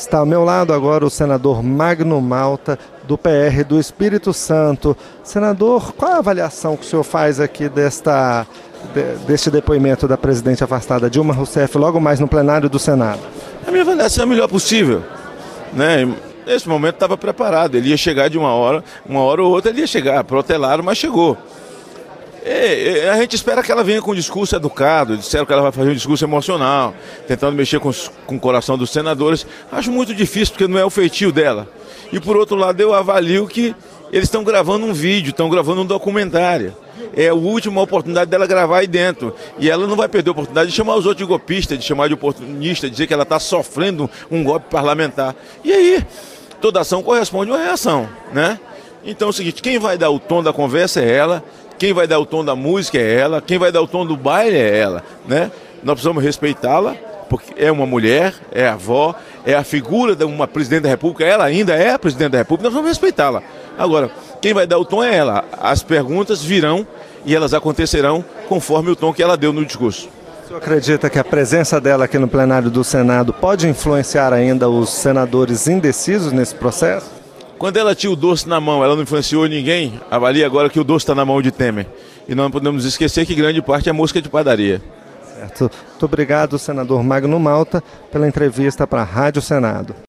Está ao meu lado agora o senador Magno Malta, do PR do Espírito Santo. Senador, qual a avaliação que o senhor faz aqui deste depoimento da presidente afastada Dilma Rousseff, logo mais no plenário do Senado? A minha avaliação é a melhor possível, né? Nesse momento estava preparado, ele ia chegar de uma hora ou outra ele ia chegar, protelaram, mas chegou. A gente espera que ela venha com um discurso educado, disseram que ela vai fazer um discurso emocional, tentando mexer com o coração dos senadores. Acho muito difícil, porque não é o feitio dela. E por outro lado, eu avalio que eles estão gravando um vídeo, estão gravando um documentário. É a última oportunidade dela gravar aí dentro. E ela não vai perder a oportunidade de chamar os outros de golpistas, de chamar de oportunista, de dizer que ela está sofrendo um golpe parlamentar. E aí, toda ação corresponde a uma reação, né? Então é o seguinte, quem vai dar o tom da conversa é ela, quem vai dar o tom da música é ela, quem vai dar o tom do baile é ela, né? Nós precisamos respeitá-la, porque é uma mulher, é a avó, é a figura de uma presidente da República, ela ainda é a presidente da República, nós vamos respeitá-la. Agora, quem vai dar o tom é ela. As perguntas virão e elas acontecerão conforme o tom que ela deu no discurso. O senhor acredita que a presença dela aqui no plenário do Senado pode influenciar ainda os senadores indecisos nesse processo? Quando ela tinha o doce na mão, ela não influenciou ninguém. Avalie agora que o doce está na mão de Temer. E não podemos esquecer que grande parte é mosca de padaria. Certo. Muito obrigado, senador Magno Malta, pela entrevista para a Rádio Senado.